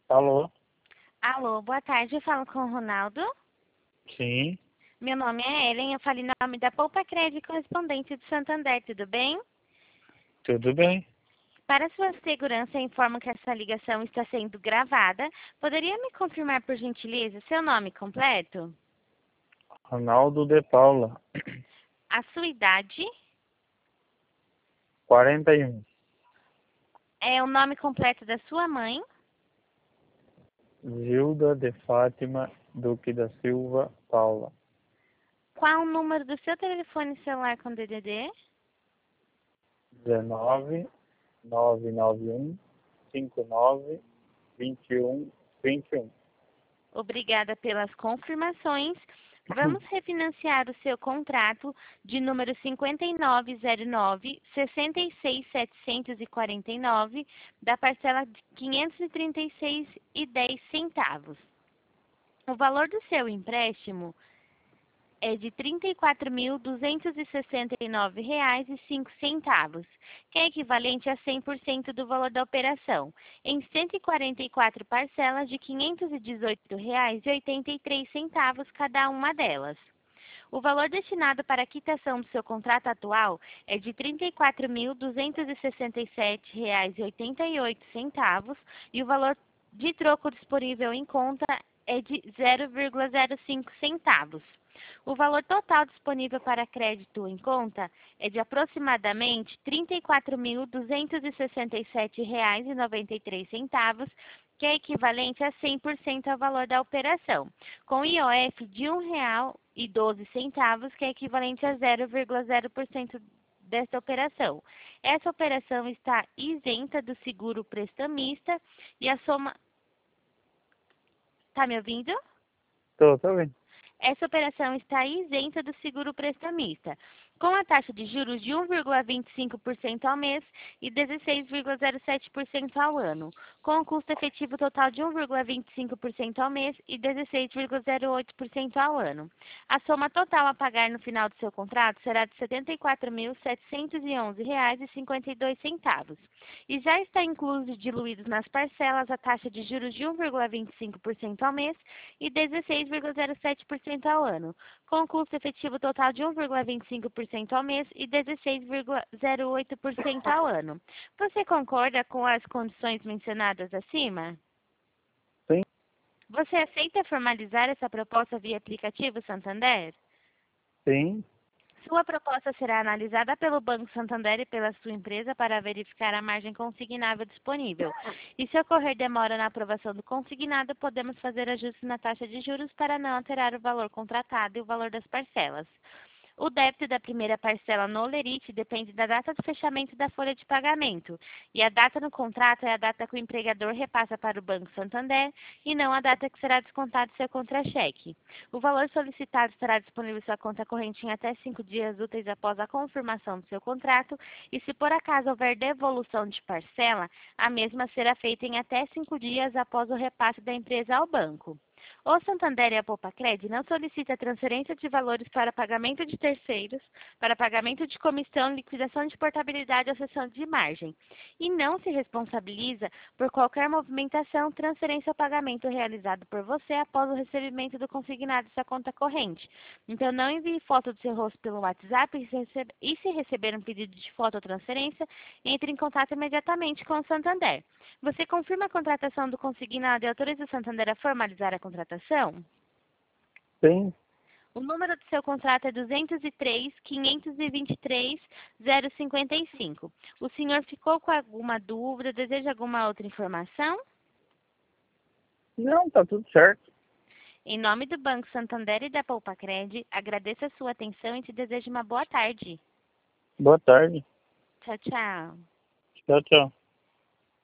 Alô? Alô, boa tarde, eu falo com o Ronaldo. Sim, Meu nome é Ellen, eu falo em nome da Poupa Crédito Correspondente de Santander, tudo bem? tudo bem. Para sua segurança, eu informo que essa ligação está sendo gravada. Poderia me confirmar, por gentileza, seu nome completo? Ronaldo de Paula, A sua idade? 41. É o nome completo da sua mãe? Gilda de Fátima Duque da Silva Paula. Qual o número do seu telefone celular com DDD? 19 991 59 21 21. Obrigada pelas confirmações. Vamos refinanciar o seu contrato de número 5909-66749 da parcela de R$ 536,10. O valor do seu empréstimo é de R$ 34.269,05, que é equivalente a 100% do valor da operação, em 144 parcelas de R$ 518,83 cada uma delas. O valor destinado para a quitação do seu contrato atual é de R$ 34.267,88 e o valor de troco disponível em conta é de 0,05 centavos. O valor total disponível para crédito em conta é de aproximadamente R$ 34.267,93, que é equivalente a 100% ao valor da operação, com IOF de R$ 1,12, que é equivalente a 0,0% desta operação. Essa operação está isenta do seguro prestamista e a soma... Tá me ouvindo? Tô bem. Essa operação está isenta do seguro prestamista, com a taxa de juros de 1,25% ao mês e 16,07% ao ano, com o custo efetivo total de 1,25% ao mês e 16,08% ao ano. A soma total a pagar no final do seu contrato será de R$ 74.711,52 e já está incluso diluídos nas parcelas a taxa de juros de 1,25% ao mês e 16,07% ao ano, com custo efetivo total de 1,25% ao mês e 16,08% ao ano. Você concorda com as condições mencionadas acima? Sim, Você aceita formalizar essa proposta via aplicativo Santander? sim. Sua proposta será analisada pelo Banco Santander e pela sua empresa para verificar a margem consignável disponível. E se ocorrer demora na aprovação do consignado, podemos fazer ajustes na taxa de juros para não alterar o valor contratado e o valor das parcelas. O débito da primeira parcela no Olerite depende da data de fechamento da folha de pagamento, e a data no contrato é a data que o empregador repassa para o Banco Santander e não a data que será descontado seu contra-cheque. O valor solicitado estará disponível em sua conta corrente em até 5 dias úteis após a confirmação do seu contrato, e se por acaso houver devolução de parcela, a mesma será feita em até 5 dias após o repasse da empresa ao banco. O Santander e a Poupa-Cred não solicita transferência de valores para pagamento de terceiros, para pagamento de comissão, liquidação de portabilidade ou cessão de margem, e não se responsabiliza por qualquer movimentação, transferência ou pagamento realizado por você após o recebimento do consignado de sua conta corrente. Então, não envie foto do seu rosto pelo WhatsApp e se receber um pedido de foto ou transferência, entre em contato imediatamente com o Santander. Você confirma a contratação do consignado e autoriza o Santander a formalizar a contratação? Sim. O número do seu contrato é 203.523.055. O senhor ficou com alguma dúvida? Deseja alguma outra informação? Não, tá tudo certo. Em nome do Banco Santander e da Poupa-Cred, agradeço a sua atenção e te desejo uma boa tarde. Boa tarde. Tchau, tchau. Tchau, tchau.